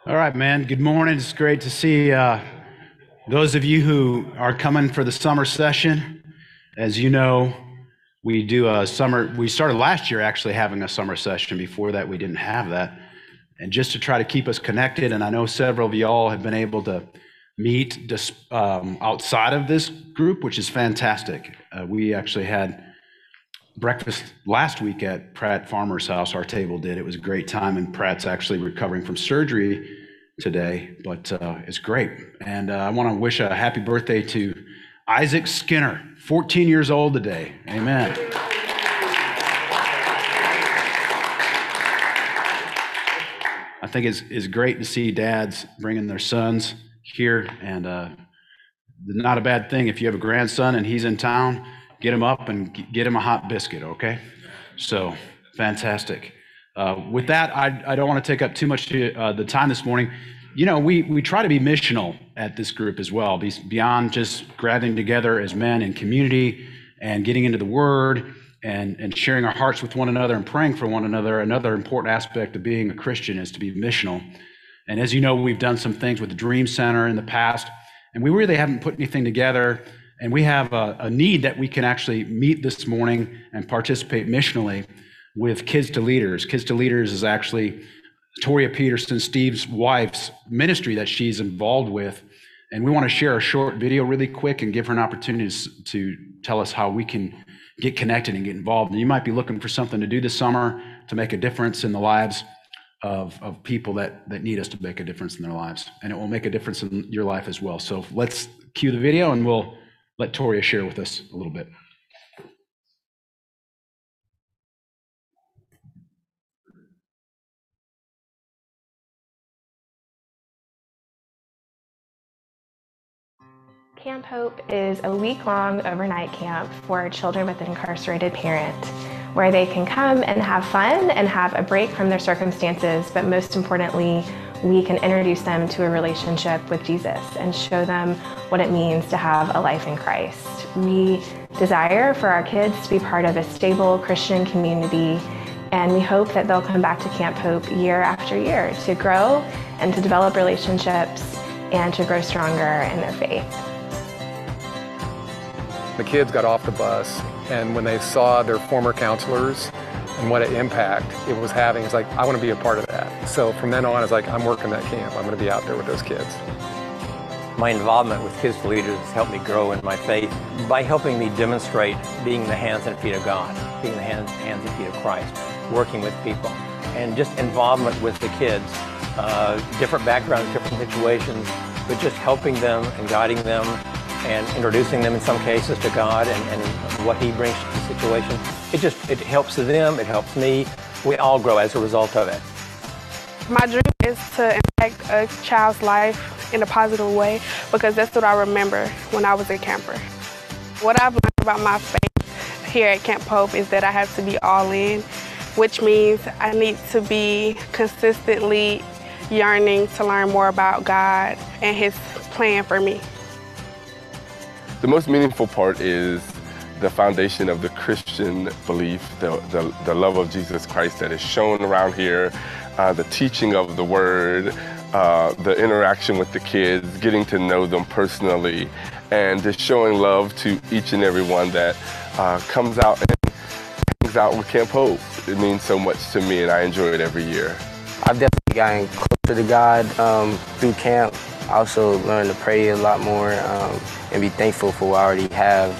All right, man. Good morning. It's great to see those of you who are coming for the summer session. As you know, we do a summer. We started last year actually having a summer session. Before that, we didn't have that. And just to try to keep us connected, and I know several of y'all have been able to meet outside of this group, which is fantastic. We actually had breakfast last week at Pratt Farmer's house. Our table did. It was a great time, and Pratt's actually recovering from surgery today, but it's great. And I want to wish a happy birthday to Isaac Skinner, 14 years old today. Amen. I think it's great to see dads bringing their sons here, and not a bad thing if you have a grandson and he's in town. Get him up and get him a hot biscuit, okay? So, fantastic. With that, I don't want to take up too much of the time this morning. You know, we try to be missional at this group as well, beyond just gathering together as men in community and getting into the Word and sharing our hearts with one another and praying for one another. Another important aspect of being a Christian is to be missional. And as you know, we've done some things with the Dream Center in the past, and we really haven't put anything together. And we have a need that we can actually meet this morning and participate missionally with Kids to Leaders. Kids to Leaders is actually Toria Peterson, Steve's wife's ministry that she's involved with. And we want to share a short video really quick and give her an opportunity to tell us how we can get connected and get involved. And you might be looking for something to do this summer to make a difference in the lives of people that need us to make a difference in their lives. And it will make a difference in your life as well. So let's cue the video and we'll let Toria share with us a little bit. Camp Hope is a week-long overnight camp for children with an incarcerated parent, where they can come and have fun and have a break from their circumstances, but most importantly, we can introduce them to a relationship with Jesus and show them what it means to have a life in Christ. We desire for our kids to be part of a stable Christian community, and we hope that they'll come back to Camp Hope year after year to grow and to develop relationships and to grow stronger in their faith. The kids got off the bus, and when they saw their former counselors and what an impact it was having, it's like, I want to be a part of that. So from then on, it's like, I'm working that camp. I'm going to be out there with those kids. My involvement with Kids to Leaders has helped me grow in my faith by helping me demonstrate being the hands and feet of God, being the hands and feet of Christ, working with people, and just involvement with the kids, different backgrounds, different situations, but just helping them and guiding them and introducing them in some cases to God and what He brings to the situation. It helps them, it helps me. We all grow as a result of it. My dream is to impact a child's life in a positive way, because that's what I remember when I was a camper. What I've learned about my faith here at Camp Hope is that I have to be all in, which means I need to be consistently yearning to learn more about God and His plan for me. The most meaningful part is the foundation of the Christian belief, the love of Jesus Christ that is shown around here, the teaching of the Word, the interaction with the kids, getting to know them personally, and just showing love to each and every one that comes out and hangs out with Camp Hope. It means so much to me, and I enjoy it every year. I've definitely gotten closer to God through camp. I also learned to pray a lot more and be thankful for what I already have.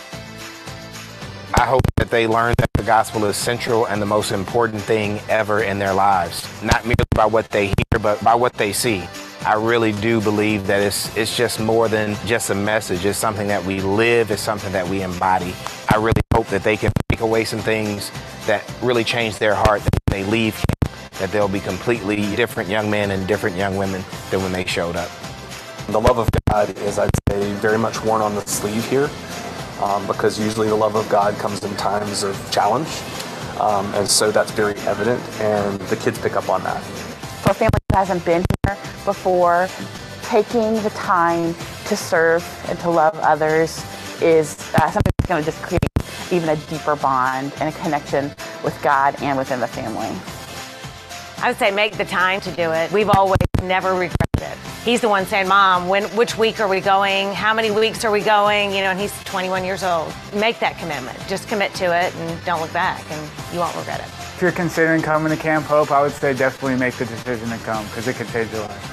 I hope that they learn that the gospel is central and the most important thing ever in their lives, not merely by what they hear, but by what they see. I really do believe that it's just more than just a message. It's something that we live, it's something that we embody. I really hope that they can take away some things that really change their heart, that when they leave camp, that they'll be completely different young men and different young women than when they showed up. The love of God is, I'd say, very much worn on the sleeve here, because usually the love of God comes in times of challenge, and so that's very evident, and the kids pick up on that. For a family who hasn't been here before, taking the time to serve and to love others is something that's going to just create even a deeper bond and a connection with God and within the family. I would say make the time to do it. We've always never regretted it. He's the one saying, Mom, which week are we going? How many weeks are we going? You know, and he's 21 years old. Make that commitment. Just commit to it and don't look back, and you won't regret it. If you're considering coming to Camp Hope, I would say definitely make the decision to come because it could change your life.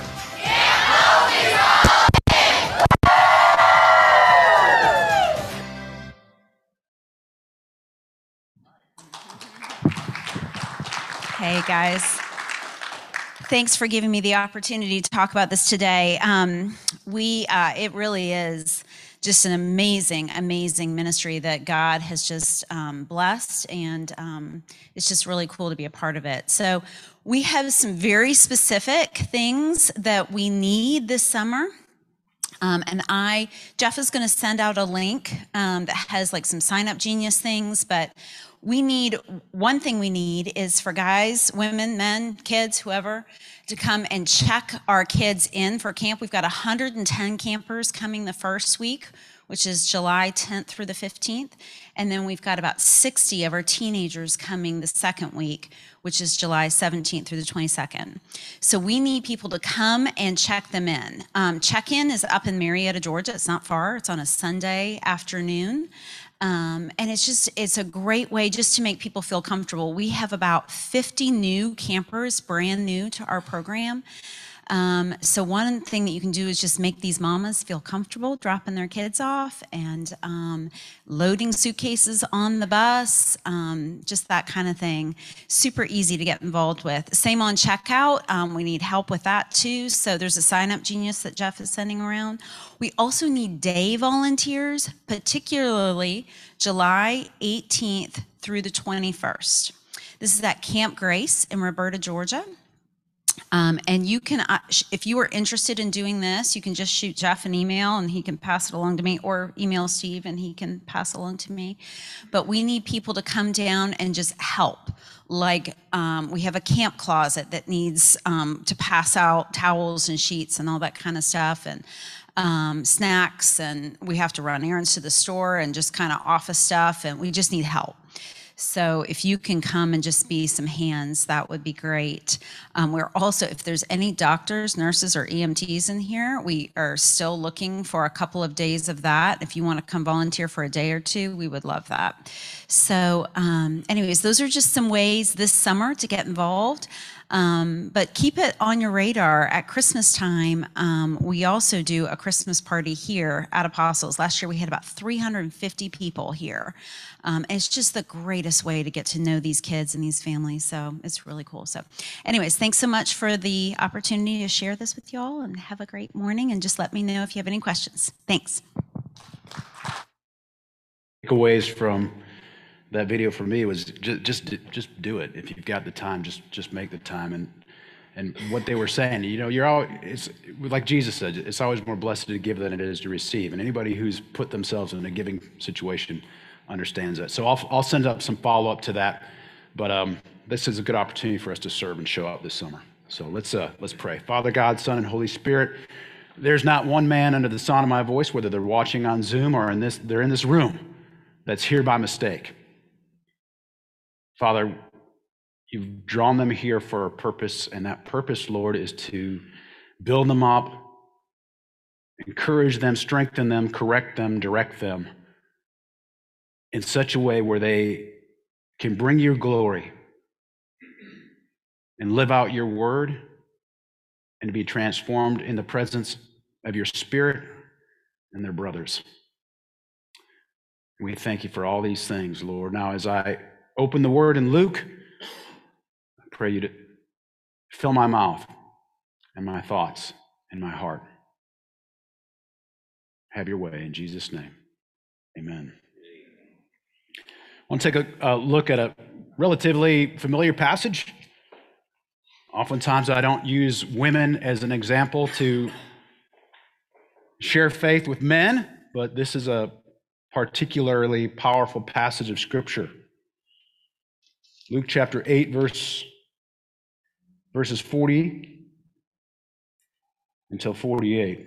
Hey guys, thanks for giving me the opportunity to talk about this today. It really is just an amazing ministry that God has just blessed, and it's just really cool to be a part of it. So we have some very specific things that we need this summer. Jeff is going to send out a link that has like some Sign Up Genius things, but one thing we need is for guys, women, men, kids, whoever, to come and check our kids in for camp. We've got 110 campers coming the first week, which is July 10th through the 15th. And then we've got about 60 of our teenagers coming the second week, which is July 17th through the 22nd. So we need people to come and check them in. Check-in is up in Marietta, Georgia. It's not far. It's on a Sunday afternoon. And it's a great way just to make people feel comfortable. We have about 50 new campers, brand new to our program. So one thing that you can do is just make these mamas feel comfortable dropping their kids off and loading suitcases on the bus, just that kind of thing. Super easy to get involved with. Same on checkout. We need help with that too. So there's a Sign Up Genius that Jeff is sending around. We also need day volunteers, particularly July 18th through the 21st. This is at Camp Grace in Roberta, Georgia. And you can, if you are interested in doing this, you can just shoot Jeff an email and he can pass it along to me, or email Steve and he can pass it along to me. But we need people to come down and just help. Like we have a camp closet that needs to pass out towels and sheets and all that kind of stuff, and snacks, and we have to run errands to the store and just kind of office stuff, and we just need help. So if you can come and just be some hands, that would be great. We're also, if there's any doctors, nurses, or EMTs in here, we are still looking for a couple of days of that. If you want to come volunteer for a day or two, we would love that. So anyways, those are just some ways this summer to get involved. But keep it on your radar. At Christmas time, we also do a Christmas party here at Apostles. Last year we had about 350 people here. And it's just the greatest way to get to know these kids and these families. So it's really cool. So anyways, thanks so much for the opportunity to share this with y'all, and have a great morning, and just let me know if you have any questions. Thanks. Takeaways from that video for me was just do it. If you've got the time, just make the time. And what they were saying, you know, it's like Jesus said, it's always more blessed to give than it is to receive. And anybody who's put themselves in a giving situation understands that. So I'll send up some follow-up to that. But this is a good opportunity for us to serve and show up this summer. So let's pray. Father God, Son, and Holy Spirit, there's not one man under the sound of my voice, whether they're watching on Zoom or they're in this room, that's here by mistake. Father, you've drawn them here for a purpose, and that purpose, Lord, is to build them up, encourage them, strengthen them, correct them, direct them in such a way where they can bring your glory and live out your word and be transformed in the presence of your Spirit and their brothers. We thank you for all these things, Lord. Now, as I open the word in Luke, I pray you to fill my mouth and my thoughts and my heart. Have your way in Jesus' name. Amen. I want to take a look at a relatively familiar passage. Oftentimes I don't use women as an example to share faith with men, but this is a particularly powerful passage of Scripture. Luke chapter 8, verses 40 until 48.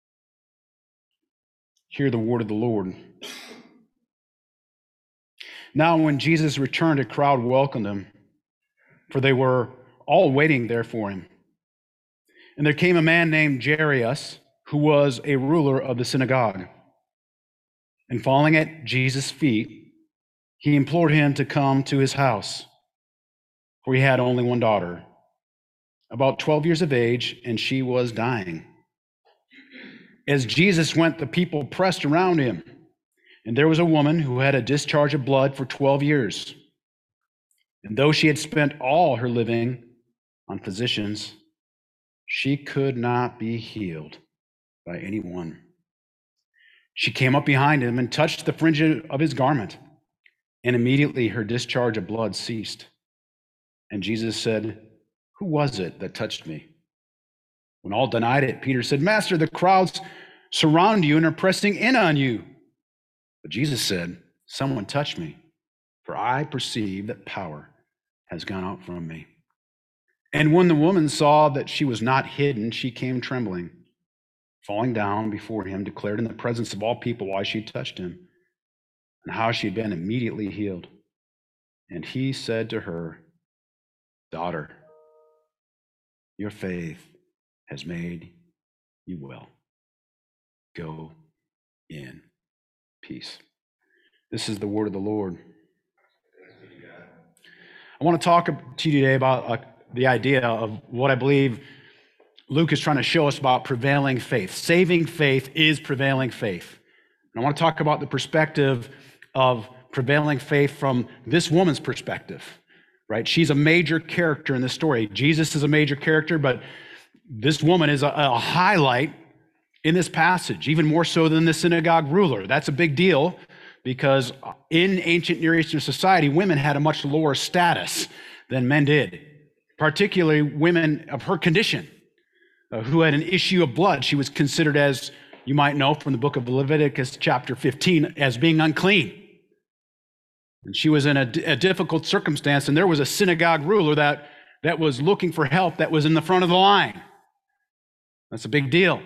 Hear the word of the Lord. Now, when Jesus returned, a crowd welcomed him, for they were all waiting there for him. And there came a man named Jairus, who was a ruler of the synagogue. And falling at Jesus' feet, he implored him to come to his house, for he had only one daughter, about 12 years of age, and she was dying. As Jesus went, the people pressed around him, and there was a woman who had a discharge of blood for 12 years. And though she had spent all her living on physicians, she could not be healed by anyone. She came up behind him and touched the fringe of his garment, and immediately her discharge of blood ceased. And Jesus said, "Who was it that touched me?" When all denied it, Peter said, "Master, the crowds surround you and are pressing in on you." But Jesus said, "Someone touched me, for I perceive that power has gone out from me." And when the woman saw that she was not hidden, she came trembling, falling down before him, declared in the presence of all people why she touched him and how she had been immediately healed. And he said to her, "Daughter, your faith has made you well. Go in peace." This is the word of the Lord. I want to talk to you today about the idea of what I believe Luke is trying to show us about prevailing faith. Saving faith is prevailing faith. And I want to talk about the perspective of prevailing faith from this woman's perspective, right? She's a major character in this story. Jesus is a major character, but this woman is a highlight in this passage, even more so than the synagogue ruler. That's a big deal because in ancient Near Eastern society, women had a much lower status than men did, particularly women of her condition who had an issue of blood. She was considered, as you might know from the book of Leviticus chapter 15, as being unclean. And she was in a difficult circumstance, and there was a synagogue ruler that was looking for help that was in the front of the line. That's a big deal,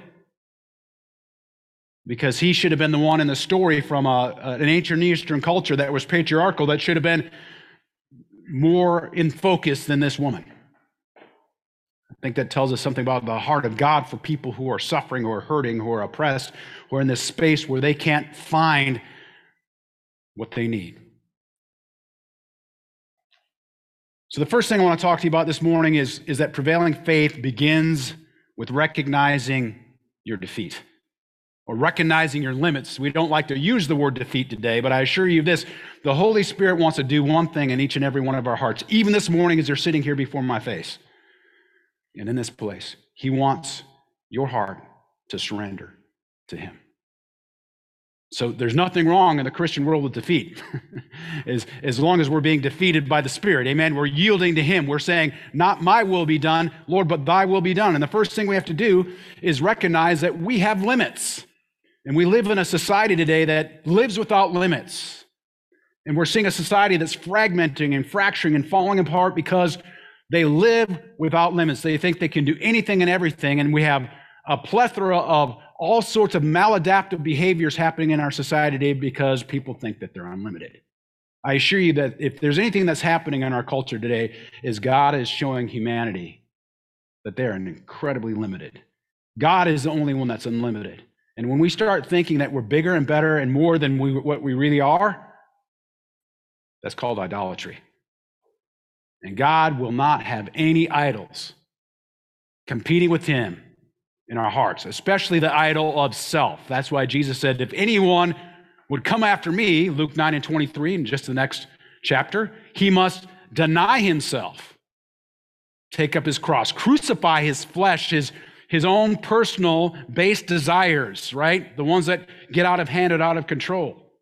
because he should have been the one in the story from an ancient Eastern culture that was patriarchal, that should have been more in focus than this woman. I think that tells us something about the heart of God for people who are suffering, who are hurting, who are oppressed, who are in this space where they can't find what they need. So the first thing I want to talk to you about this morning is that prevailing faith begins with recognizing your defeat, or recognizing your limits. We don't like to use the word defeat today, but I assure you this: the Holy Spirit wants to do one thing in each and every one of our hearts, even this morning as you're sitting here before my face and in this place. He wants your heart to surrender to him. So there's nothing wrong in the Christian world with defeat, as long as we're being defeated by the Spirit. Amen. We're yielding to him. We're saying, "Not my will be done, Lord, but thy will be done." And the first thing we have to do is recognize that we have limits. And we live in a society today that lives without limits. And we're seeing a society that's fragmenting and fracturing and falling apart because they live without limits. They think they can do anything and everything. And we have a plethora of all sorts of maladaptive behaviors happening in our society today because people think that they're unlimited. I assure you that if there's anything that's happening in our culture today, is God is showing humanity that they're incredibly limited. God is the only one that's unlimited. And when we start thinking that we're bigger and better and more than what we really are, that's called idolatry. And God will not have any idols competing with him in our hearts, especially the idol of self. That's why Jesus said, if anyone would come after me, Luke 9:23, in just the next chapter, he must deny himself, take up his cross, crucify his flesh, his own personal base desires, right? The ones that get out of hand and out of control.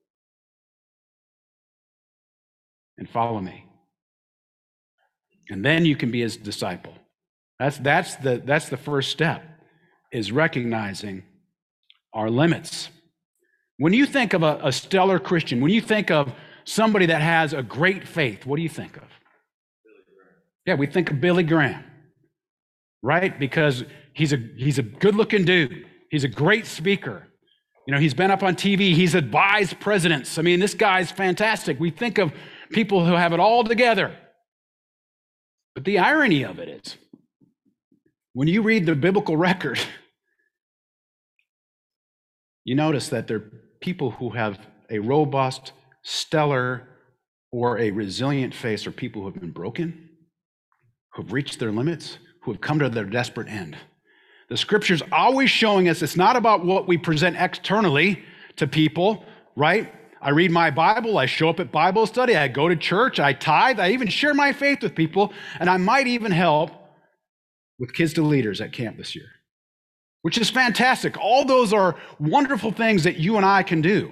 And follow me. And then you can be his disciple. That's the first step, is recognizing our limits. When you think of a stellar Christian, when you think of somebody that has a great faith, what do you think of? Yeah, we think of Billy Graham, right? Because he's a good-looking dude. He's a great speaker. You know, he's been up on TV. He's advised presidents. I mean, this guy's fantastic. We think of people who have it all together. But the irony of it is, when you read the biblical record, you notice that they're people who have a robust, stellar, or a resilient faith are people who have been broken, who have reached their limits, who have come to their desperate end. The scripture's always showing us it's not about what we present externally to people, right? I read my Bible, I show up at Bible study, I go to church, I tithe, I even share my faith with people, and I might even help with Kids to Leaders at camp this year, which is fantastic. All those are wonderful things that you and I can do,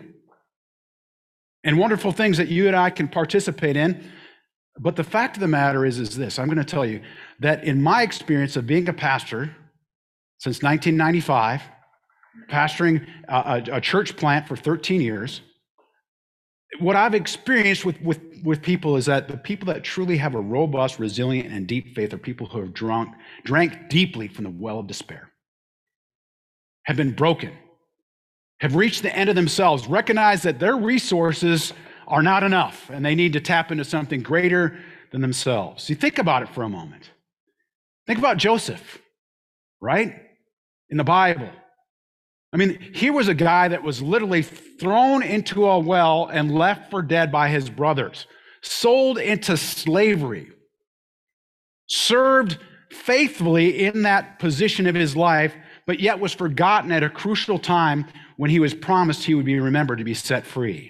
and wonderful things that you and I can participate in. But the fact of the matter is this, I'm going to tell you that in my experience of being a pastor since 1995, pastoring a church plant for 13 years, what I've experienced with people is that the people that truly have a robust, resilient, and deep faith are people who have drank deeply from the well of despair, have been broken, have reached the end of themselves, recognize that their resources are not enough and they need to tap into something greater than themselves. You think about it for a moment. Think about Joseph, right? In the Bible. I mean, he was a guy that was literally thrown into a well and left for dead by his brothers, sold into slavery, served faithfully in that position of his life, but yet was forgotten at a crucial time when he was promised he would be remembered to be set free.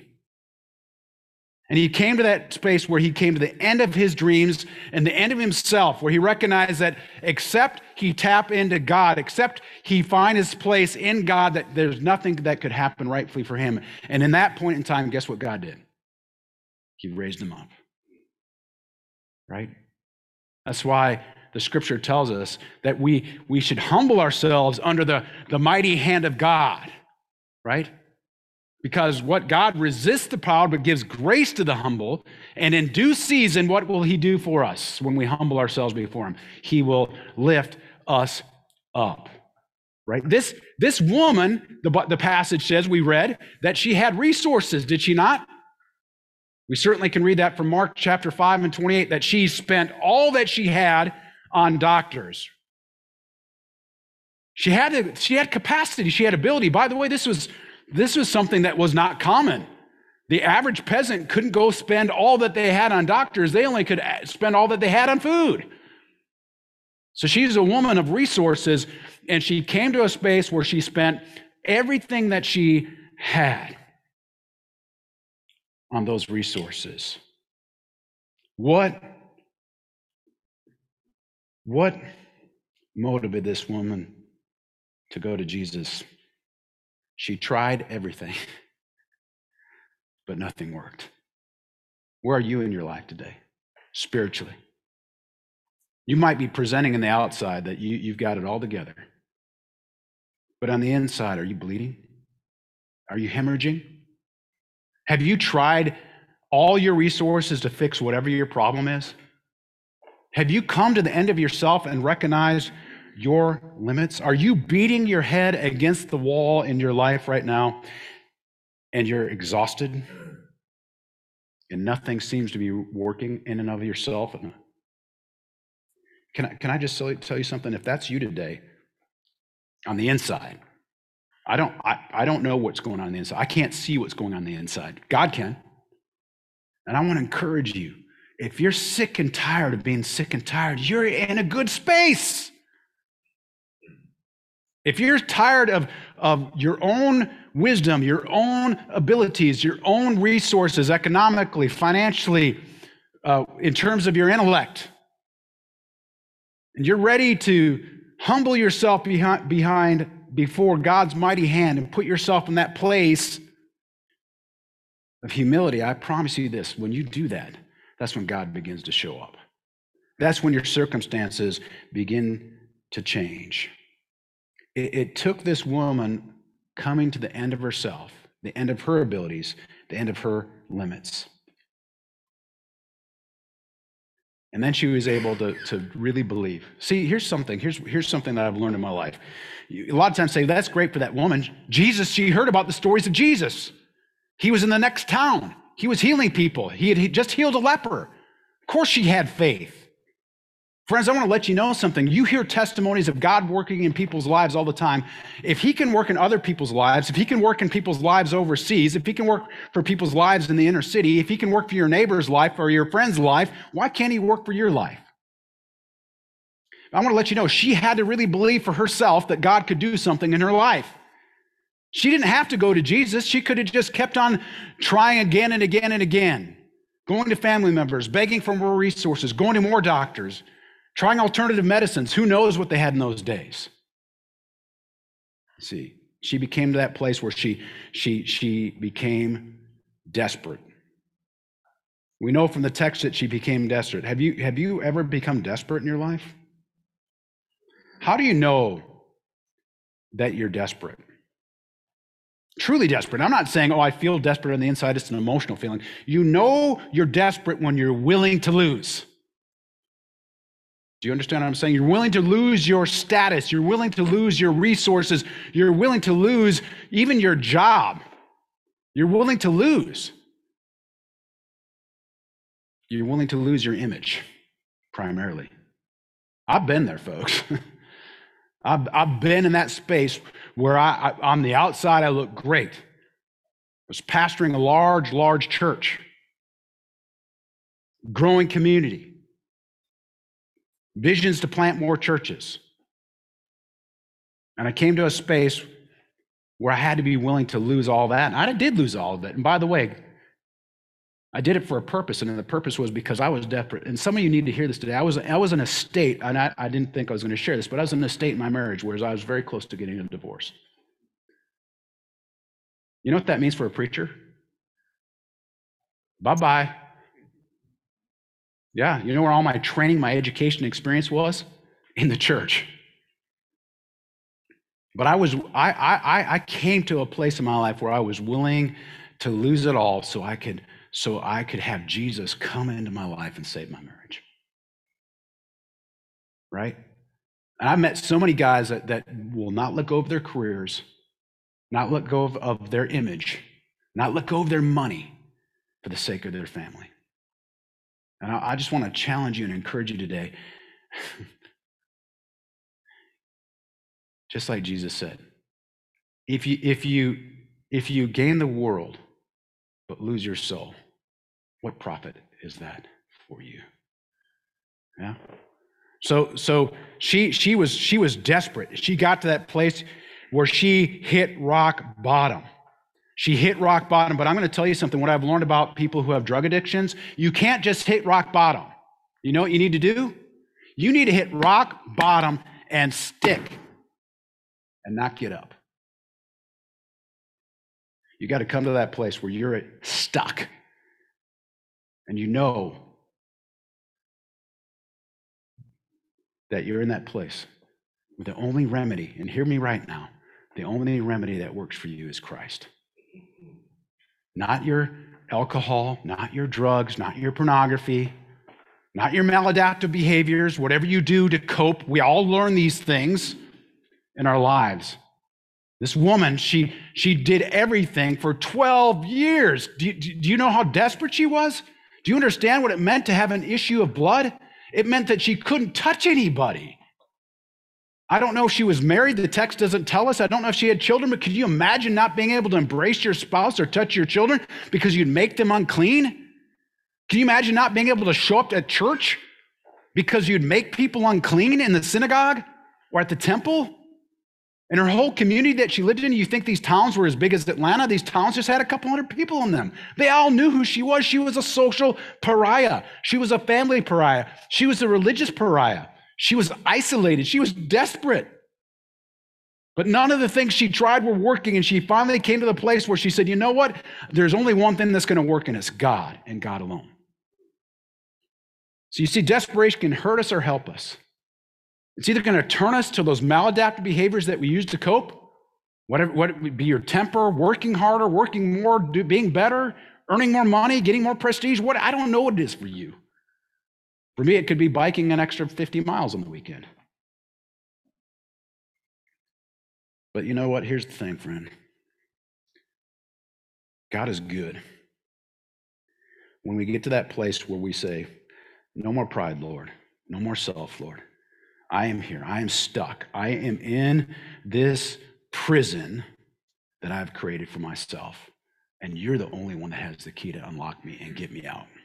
And he came to that space where he came to the end of his dreams and the end of himself, where he recognized that except he tap into God, except he find his place in God, that there's nothing that could happen rightfully for him. And in that point in time, guess what God did? He raised him up, right? That's why the scripture tells us that we should humble ourselves under the mighty hand of God, right? Because what God resists the proud but gives grace to the humble, and in due season, what will he do for us when we humble ourselves before him? He will lift us up, right? This woman, the passage says, we read, that she had resources, did she not? We certainly can read that from Mark chapter 5 and 28, that she spent all that she had on doctors. She had capacity, she had ability. By the way, this was something that was not common. The average peasant couldn't go spend all that they had on doctors. They only could spend all that they had on food. So she's a woman of resources, and she came to a space where she spent everything that she had on those resources. What motivated this woman to go to Jesus? She tried everything, but nothing worked. Where are you in your life today, spiritually? You might be presenting on the outside that you've got it all together, but on the inside, are you bleeding? Are you hemorrhaging? Have you tried all your resources to fix whatever your problem is? Have you come to the end of yourself and recognized your limits? Are you beating your head against the wall in your life right now and you're exhausted and nothing seems to be working in and of yourself? Can I just tell you something? If that's you today, on the inside, I don't know what's going on the inside. I can't see what's going on the inside. God can. And I want to encourage you, if you're sick and tired of being sick and tired, you're in a good space. If you're tired of your own wisdom, your own abilities, your own resources, economically, financially, in terms of your intellect, and you're ready to humble yourself before God's mighty hand and put yourself in that place of humility, I promise you this, when you do that, that's when God begins to show up. That's when your circumstances begin to change. It took this woman coming to the end of herself, the end of her abilities, the end of her limits. And then she was able to really believe. See, here's something that I've learned in my life. A lot of times say, that's great for that woman. Jesus, she heard about the stories of Jesus. He was in the next town. He was healing people. He just healed a leper. Of course she had faith. Friends, I want to let you know something. You hear testimonies of God working in people's lives all the time. If he can work in other people's lives, if he can work in people's lives overseas, if he can work for people's lives in the inner city, if he can work for your neighbor's life or your friend's life, why can't he work for your life? I want to let you know, she had to really believe for herself that God could do something in her life. She didn't have to go to Jesus. She could have just kept on trying again and again and again, going to family members, begging for more resources, going to more doctors, trying alternative medicines. Who knows what they had in those days? See, she became to that place where she became desperate. We know from the text that she became desperate. Have you ever become desperate in your life? How do you know that you're desperate? Truly desperate. I'm not saying, oh, I feel desperate on the inside. It's an emotional feeling. You know you're desperate when you're willing to lose. Do you understand what I'm saying? You're willing to lose your status. You're willing to lose your resources. You're willing to lose even your job. You're willing to lose. You're willing to lose your image, primarily. I've been there, folks. I've been in that space where on the outside, I look great. I was pastoring a large church, growing community. Visions to plant more churches. And I came to a space where I had to be willing to lose all that. And I did lose all of it. And by the way, I did it for a purpose, and the purpose was because I was desperate. And some of you need to hear this today. I was in a state, and I didn't think I was going to share this, but I was in a state in my marriage where I was very close to getting a divorce. You know what that means for a preacher? Bye-bye. Yeah, you know where all my training, my education experience was? In the church. But I came to a place in my life where I was willing to lose it all so I could have Jesus come into my life and save my marriage. Right? And I've met so many guys that will not let go of their careers, not let go of their image, not let go of their money for the sake of their family. And I just want to challenge you and encourage you today. Just like Jesus said, if you gain the world but lose your soul, what profit is that for you? Yeah. So she was desperate. She got to that place where she hit rock bottom. She hit rock bottom, but I'm going to tell you something. What I've learned about people who have drug addictions, you can't just hit rock bottom. You know what you need to do? You need to hit rock bottom and stick and not get up. You got to come to that place where you're stuck and you know that you're in that place. The only remedy, and hear me right now, the only remedy that works for you is Christ. Not your alcohol, not your drugs, not your pornography, not your maladaptive behaviors, whatever you do to cope. We all learn these things in our lives. This woman, she did everything for 12 years. Do you know how desperate she was? Do you understand what it meant to have an issue of blood? It meant that she couldn't touch anybody. I don't know if she was married. The text doesn't tell us. I don't know if she had children, but could you imagine not being able to embrace your spouse or touch your children because you'd make them unclean? Can you imagine not being able to show up at church because you'd make people unclean in the synagogue or at the temple? And her whole community that she lived in, you think these towns were as big as Atlanta? These towns just had a couple hundred people in them. They all knew who she was. She was a social pariah. She was a family pariah. She was a religious pariah. She was isolated. She was desperate. But none of the things she tried were working, and she finally came to the place where she said, you know what? There's only one thing that's going to work, and it's God and God alone. So you see, desperation can hurt us or help us. It's either going to turn us to those maladaptive behaviors that we use to cope, what it would be your temper, working harder, working more, being better, earning more money, getting more prestige. I don't know what it is for you. For me, it could be biking an extra 50 miles on the weekend. But you know what? Here's the thing, friend. God is good. When we get to that place where we say, no more pride, Lord. No more self, Lord. I am here. I am stuck. I am in this prison that I've created for myself. And you're the only one that has the key to unlock me and get me out.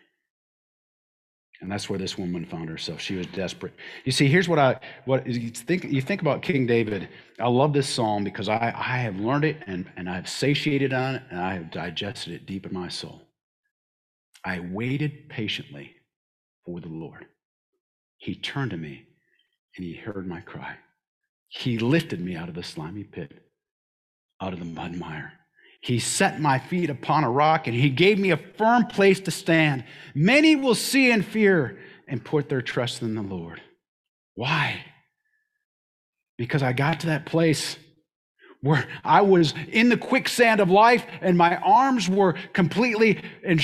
And that's where this woman found herself. She was desperate. You see, here's what you think about King David. I love this psalm because I have learned it and I've satiated on it and I have digested it deep in my soul. I waited patiently for the Lord. He turned to me and he heard my cry. He lifted me out of the slimy pit, out of the mud mire. He set my feet upon a rock and he gave me a firm place to stand. Many will see and fear and put their trust in the Lord. Why? Because I got to that place where I was in the quicksand of life and my arms were completely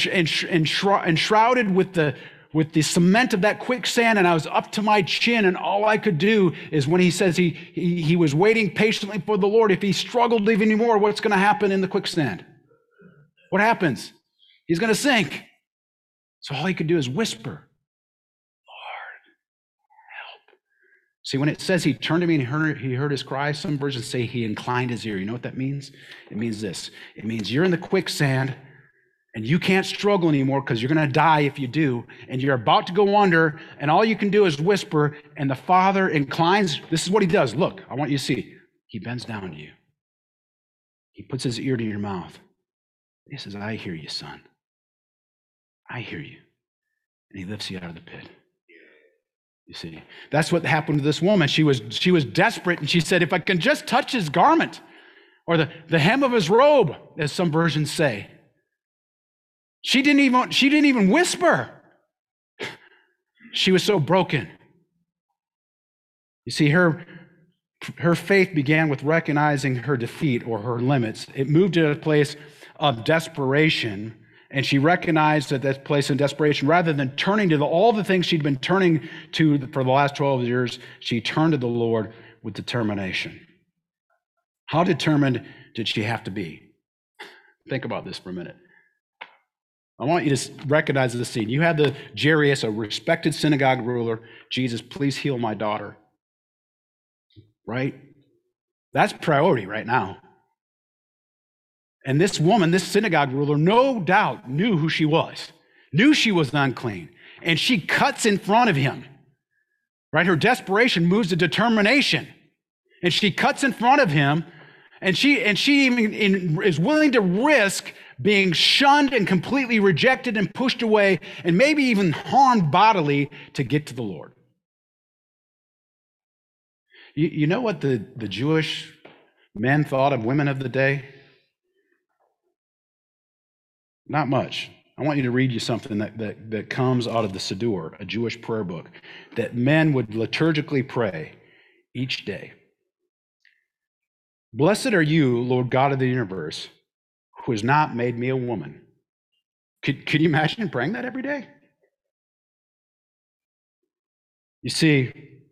enshrouded with the cement of that quicksand, and I was up to my chin, and all I could do is when he says he was waiting patiently for the Lord, if he struggled even more, what's going to happen in the quicksand? What happens? He's going to sink. So all he could do is whisper, Lord, help. See, when it says he turned to me and he heard his cry, some versions say he inclined his ear. You know what that means? It means this. It means you're in the quicksand, and you can't struggle anymore because you're going to die if you do, and you're about to go under, and all you can do is whisper, and the Father inclines. This is what he does. Look, I want you to see. He bends down to you. He puts his ear to your mouth. He says, I hear you, son. I hear you. And he lifts you out of the pit. You see, that's what happened to this woman. She was desperate, and she said, if I can just touch his garment or the hem of his robe, as some versions say. She didn't even whisper. She was so broken. You see, her faith began with recognizing her defeat or her limits. It moved to a place of desperation, and she recognized at that place in desperation, rather than turning to all the things she'd been turning to for the last 12 years, she turned to the Lord with determination. How determined did she have to be? Think about this for a minute. I want you to recognize the scene. You have the Jairus, a respected synagogue ruler. Jesus, please heal my daughter. Right? That's priority right now. And this woman, this synagogue ruler, no doubt knew who she was, knew she was unclean, and she cuts in front of him. Right? Her desperation moves to determination, and she cuts in front of him, and she even is willing to risk being shunned and completely rejected and pushed away and maybe even harmed bodily to get to the Lord. You know what the Jewish men thought of women of the day? Not much. I want you to read you something that comes out of the Siddur, a Jewish prayer book, that men would liturgically pray each day. Blessed are you, Lord God of the universe, who has not made me a woman. Could you imagine praying that every day? You see,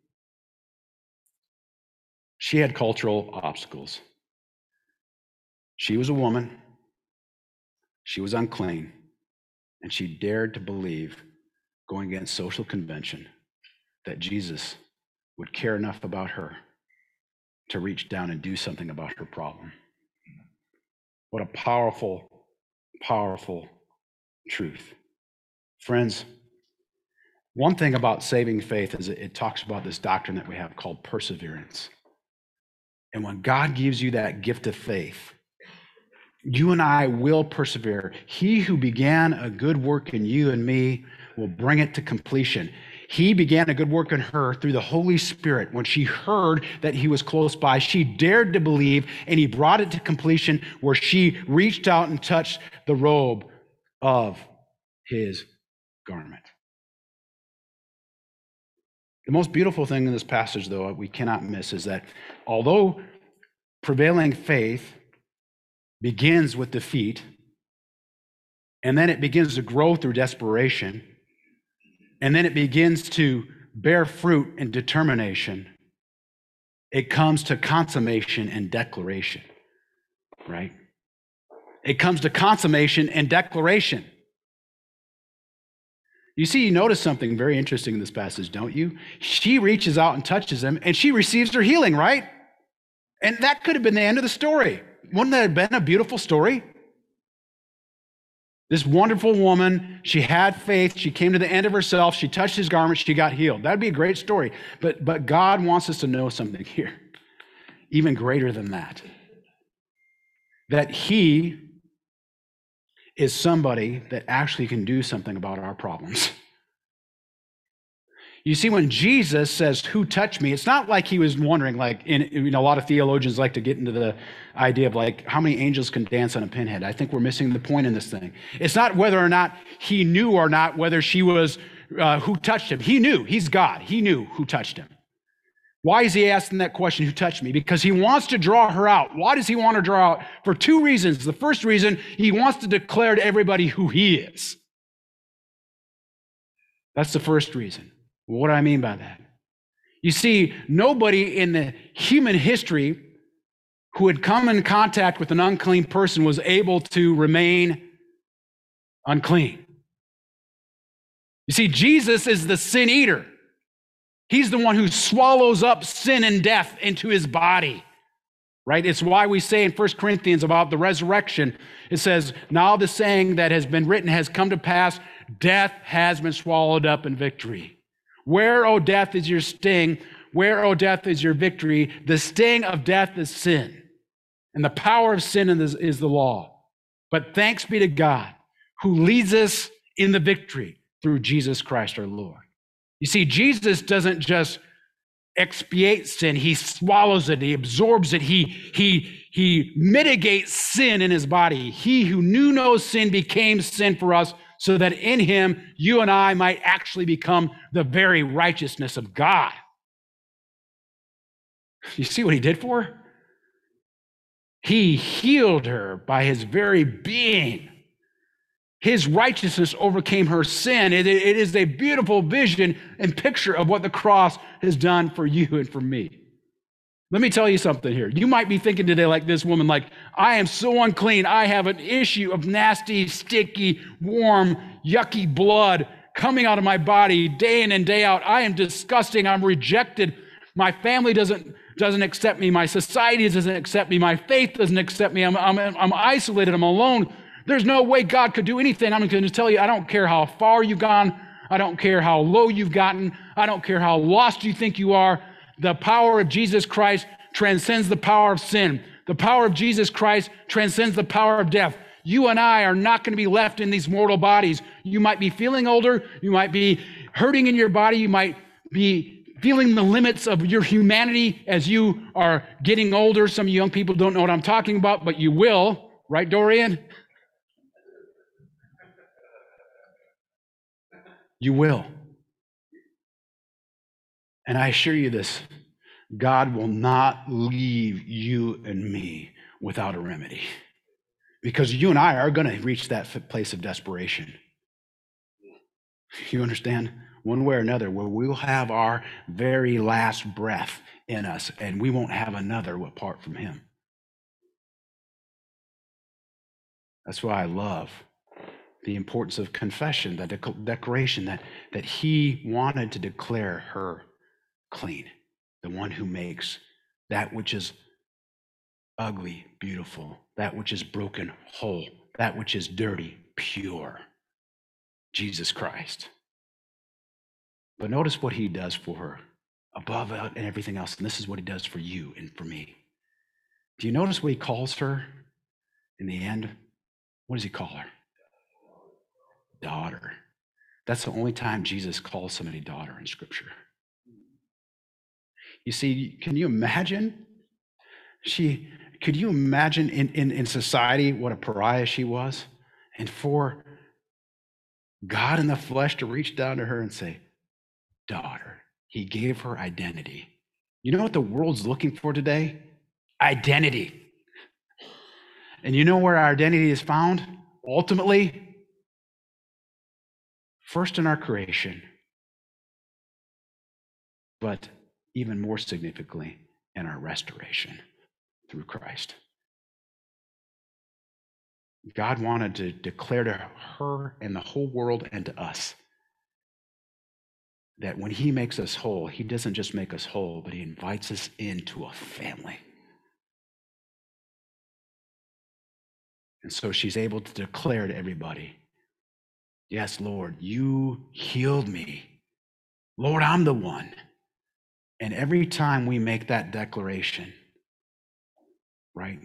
she had cultural obstacles. She was a woman. She was unclean. And she dared to believe, going against social convention, that Jesus would care enough about her to reach down and do something about her problem. What a powerful, powerful truth. Friends, one thing about saving faith is it talks about this doctrine that we have called perseverance. And when God gives you that gift of faith, you and I will persevere. He who began a good work in you and me will bring it to completion. He began a good work in her through the Holy Spirit. When she heard that he was close by, she dared to believe, and he brought it to completion where she reached out and touched the robe of his garment. The most beautiful thing in this passage, though, we cannot miss, is that although prevailing faith begins with defeat, and then it begins to grow through desperation, and then it begins to bear fruit and determination, it comes to consummation and declaration, right? It comes to consummation and declaration. You see, you notice something very interesting in this passage, don't you? She reaches out and touches him, and she receives her healing, right? And that could have been the end of the story. Wouldn't that have been a beautiful story? This wonderful woman, she had faith, she came to the end of herself, she touched his garment, she got healed. That'd be a great story. But God wants us to know something here, even greater than that. That he is somebody that actually can do something about our problems. You see, when Jesus says, "Who touched me?" it's not like he was wondering, like, a lot of theologians like to get into the idea of like, how many angels can dance on a pinhead? I think we're missing the point in this thing. It's not whether or not he knew or not whether she was, who touched him. He knew, he's God. He knew who touched him. Why is he asking that question, who touched me? Because he wants to draw her out. Why does he want to draw out? For two reasons. The first reason, he wants to declare to everybody who he is. That's the first reason. What do I mean by that? You see, nobody in the human history who had come in contact with an unclean person was able to remain unclean. You see, Jesus is the sin eater. He's the one who swallows up sin and death into his body, right? It's why we say in 1 Corinthians about the resurrection, it says, now the saying that has been written has come to pass, death has been swallowed up in victory. Where, O death, is your sting? Where, O death, is your victory? The sting of death is sin, and the power of sin is the law. But thanks be to God who leads us in the victory through Jesus Christ our Lord. You see, Jesus doesn't just expiate sin. He swallows it. He absorbs it. He mitigates sin in his body. He who knew no sin became sin for us, so that in him, you and I might actually become the very righteousness of God. You see what he did for her? He healed her by his very being. His righteousness overcame her sin. It is a beautiful vision and picture of what the cross has done for you and for me. Let me tell you something here. You might be thinking today like this woman, like, I am so unclean. I have an issue of nasty, sticky, warm, yucky blood coming out of my body day in and day out. I am disgusting. I'm rejected. My family doesn't accept me. My society doesn't accept me. My faith doesn't accept me. I'm isolated. I'm alone. There's no way God could do anything. I'm going to tell you, I don't care how far you've gone. I don't care how low you've gotten. I don't care how lost you think you are. The power of Jesus Christ transcends the power of sin. The power of Jesus Christ transcends the power of death. You and I are not going to be left in these mortal bodies. You might be feeling older. You might be hurting in your body. You might be feeling the limits of your humanity as you are getting older. Some of you young people don't know what I'm talking about, but you will. Right, Dorian? You will. And I assure you this, God will not leave you and me without a remedy, because you and I are going to reach that place of desperation. You understand? One way or another, where we will have our very last breath in us, and we won't have another apart from him. That's why I love the importance of confession, the declaration that he wanted to declare her clean, the one who makes that which is ugly beautiful, that which is broken whole, that which is dirty pure, Jesus Christ. But notice what he does for her above and everything else, and this is what he does for you and for me. Do you notice what he calls her in the end? What does he call her? Daughter. That's the only time Jesus calls somebody daughter in Scripture. You see, can you imagine? Could you imagine in society what a pariah she was? And for God in the flesh to reach down to her and say, daughter. He gave her identity. You know what the world's looking for today? Identity. And you know where our identity is found? Ultimately, first in our creation, but even more significantly, in our restoration through Christ. God wanted to declare to her and the whole world and to us that when he makes us whole, he doesn't just make us whole, but he invites us into a family. And so she's able to declare to everybody, yes, Lord, you healed me. Lord, I'm the one. And every time we make that declaration, right,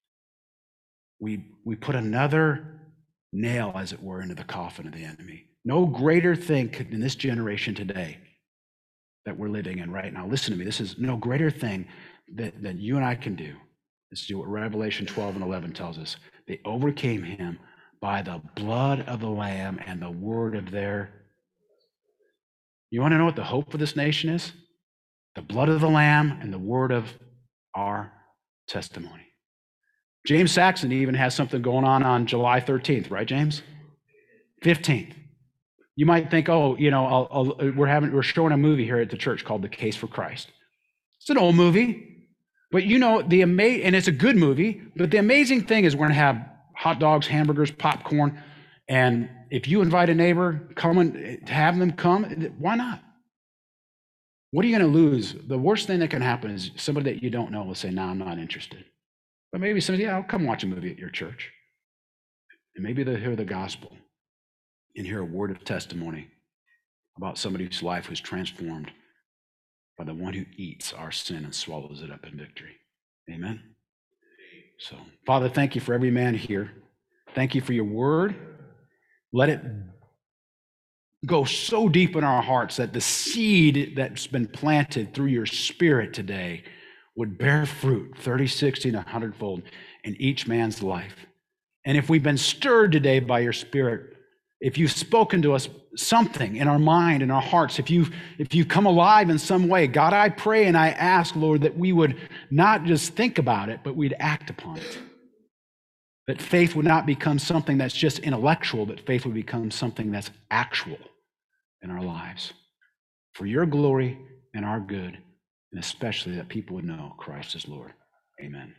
we put another nail, as it were, into the coffin of the enemy. No greater thing in this generation today that we're living in right now. Listen to me. This is no greater thing that you and I can do. Let's do what Revelation 12 and 11 tells us. They overcame him by the blood of the Lamb and the word of their. You want to know what the hope for this nation is? The blood of the Lamb and the word of our testimony. James Saxon even has something going on July 13th, right, James? 15th. You might think, oh, you know, we're showing a movie here at the church called The Case for Christ. It's an old movie, but you know, and it's a good movie, but the amazing thing is we're going to have hot dogs, hamburgers, popcorn, and if you invite a neighbor, have them come, why not? What are you going to lose? The worst thing that can happen is somebody that you don't know will say, no, I'm not interested. But maybe somebody, yeah, I'll come watch a movie at your church. And maybe they'll hear the gospel and hear a word of testimony about somebody whose life was transformed by the one who eats our sin and swallows it up in victory. Amen? So, Father, thank you for every man here. Thank you for your word. Let it go so deep in our hearts that the seed that's been planted through your Spirit today would bear fruit 30, 60, and 100-fold in each man's life. And if we've been stirred today by your Spirit, if you've spoken to us something in our mind, in our hearts, if you've come alive in some way, God, I pray and I ask, Lord, that we would not just think about it, but we'd act upon it. That faith would not become something that's just intellectual, but faith would become something that's actual in our lives. For your glory and our good, and especially that people would know Christ is Lord. Amen.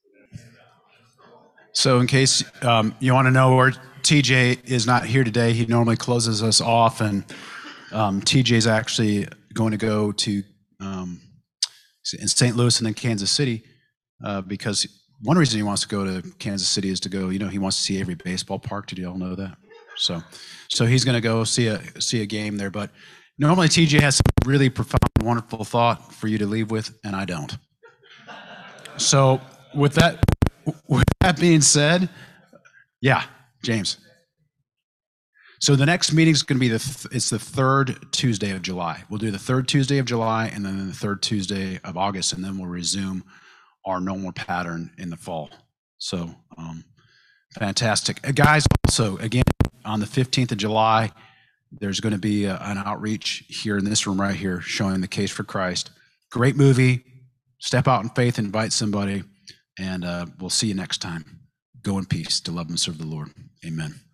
So in case you want to know where TJ is not here today, he normally closes us off, and TJ is actually going to go to in St. Louis and then Kansas City because one reason he wants to go to Kansas City is to go, you know, he wants to see every baseball park. Did you all know that? So he's going to go see a game there. But normally TJ has some really profound, wonderful thought for you to leave with, and I don't. So with that being said, yeah, James. So the next meeting is going to be it's the third Tuesday of July. We'll do the third Tuesday of July and then the third Tuesday of August, and then we'll resume our normal pattern in the fall. So fantastic. Guys, also, again, on the 15th of July, there's going to be an outreach here in this room right here showing The Case for Christ. Great movie. Step out in faith, invite somebody, and we'll see you next time. Go in peace to love and serve the Lord. Amen.